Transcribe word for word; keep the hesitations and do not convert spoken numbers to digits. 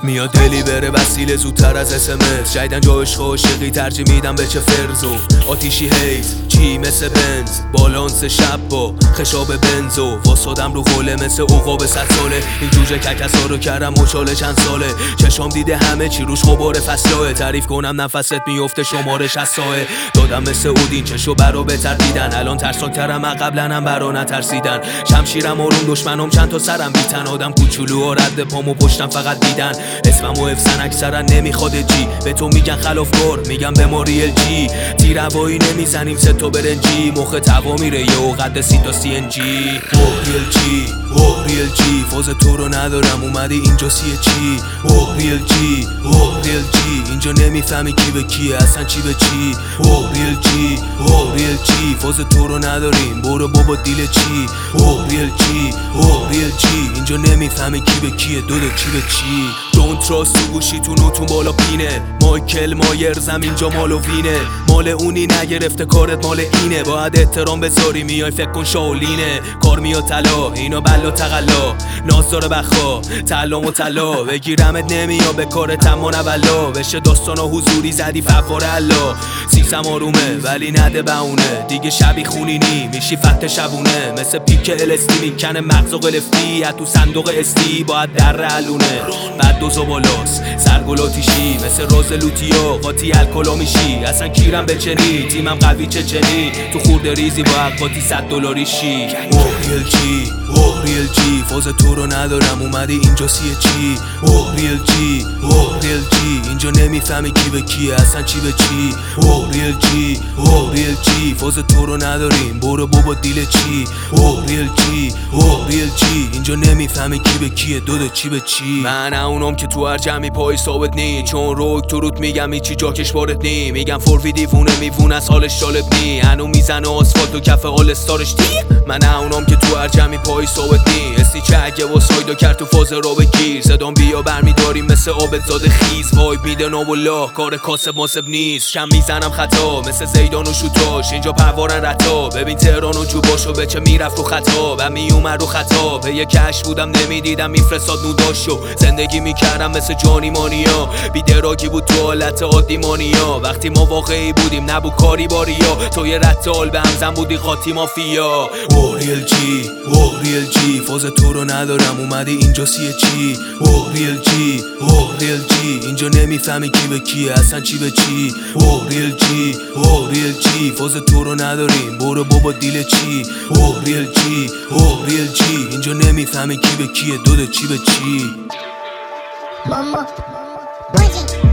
میاد دلی بره وسیله زودتر از اس ام اس. جایدن جو عشق و عاشقی ترجیح میدم به چه فرزو. آتیشی هیت چی مثل بنز، بالانس شب با خشاب بنزو. واسادم رو قله مثل عقاب صد ساله. این جوجه ککسا رو کردم مچاله چند ساله. چشام دیده همه چی روش غبار فصلاه. تعریف کنم نفست میفته شماره شصت ساعه. دادم مثل اودین چشو برا بهتر دیدن. الان ترساکترم من قبلا هم برا نترسیدن. شمشیرم آروم دشمنم چند تا سرم بیتن. آدم کوچولو و رد پامو پشتم فقط دیدن. اسممو افسن اکثرا نمیخواد جی. به تو میگن خلافکار میگم به ما ریل جی. تیر هوایی نمیزنیم سه تا برنجی. مخ توا میره یه قد سی تا سی ان جی. اوه ریل جی اوه ریل جی. فاز تو رو ندارم اومدی اینجا سیه چی. اوه ریل جی اوه ریل جی. اینجا نمیفهمی کی به کیه اصلا چی به چی. اوه ریل جی اوه ریل جی. فاز تو رو نداریم برو بابا دیل چی. اوه ریل جی اوه ریل جی. اینجا نمیفهمی کی به کیه دو چی به چی. دونت تراست تو گوشی تو نوتون بالا پینه. مایکل مایرزم اینجا مال و وینه. مال اونی نگرفته کارت مال اینه. باید احترام بذاری میای فکر کن شاولینه. کار میاد طلا اینا بلا تقلا. ناز داره بخا طلا و طلا. بگیرمت نمیاد به کارت اما نولا. بشه داستان و حضوری زدی فوار الله. سیسم آرومه ولی نده بهونه. دیگه شبی خونینی میشی فت شبونه. مثل پیک الستی میکنه مغز و قلفتی. تو صندوق استی باید در علونه. بعد دوزو بالاست سرگلاتیشی. مثل راز لوتیا قاطی الکلا میشی. اصلا کیرم به چنی تیمم قوی چه چنی. تو خورده ریزی با قاطی صد دلاری شی. اوه ریل جی اوه ریل جی. فاز تو رو ندارم اومدی اینجا سیه چی. اوه ریل جی اوه ریل جی. اینجا نمیفهمی کی به کیه اصلا چی به چی. اوه ریل جی اوه ریل جی. فاز تو رو نداریم برو بابا دیل چی. اوه ریل جی اوه ریل جی. اینجا نمیفهمی کی به کیه دو چی به چی. من اونم که تو هر جمعی پای ثابت نی. چون روک تو روت میگم هیچی جاکش وارد نی. میگم فوروی دیوونه میوونه از حالش جالب نی. هنو میزنه آسفالت و کف آل استارش تیق. من اونم که تو هر جمعی پای ثابت نی. استی چگه و سایدو کرد تو فاز را بگیر. صدام بیا برمیداریم مثل عابد زاده خیز. وایب میده ناوالله کار کاسب ماسب نیست. شم میزنم خطا مثل زیدان و شوتاش. اینجا پروارن رتا. ببین تهران و جوباشو به چه میرفت رو خطا. و میومد رو خطا. به یه کش بودم نمیدیدم میفرستاد نوداشو. زندگی میکردم مثل جانی مانیا. بیدراگی بود تو حالت عادی مانیا. وقتی ما واقعی بودیم نبود کاری باریا. تو یه رتال به همزن بودی خاطی مافیا. اوه ریل جی اوه ریل جی. فاز تو رو ندارم اومدی اینجا سیه چی. اوه ریل جی اوه ریل جی. اینجا نمیفهمی کی به کیه اصلا چی به چی. اوه ریل جی اوه ریل جی. فاز تو رو نداریم برو بابا دیل چی. اوه ریل جی اوه ریل جی. اینجا نمیفهمی کی به کیه دو چی به چی. ماما باجی